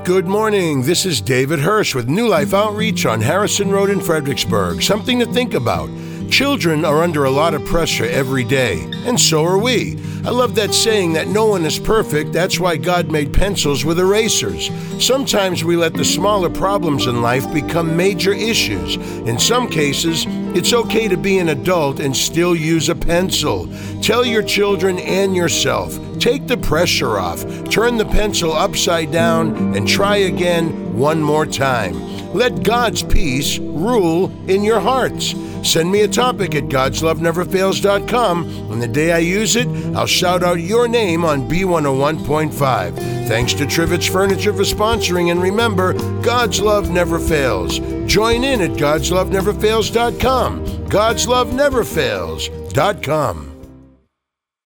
Good morning. This is David Hirsch with New Life Outreach on Harrison Road in Fredericksburg. Something to think about. Children are under a lot of pressure every day, and so are we. I love that saying that no one is perfect. That's why God made pencils with erasers. Sometimes we let the smaller problems in life become major issues. In some cases, it's okay to be an adult and still use a pencil. Tell your children and yourself, take the pressure off, turn the pencil upside down, and try again one more time. Let God's peace rule in your hearts. Send me a topic at godsloveneverfails.com, and the day I use it, I'll shout out your name on B101.5. Thanks to Trivets Furniture for sponsoring, and remember, God's love never fails. Join in at godsloveneverfails.com, godsloveneverfails.com.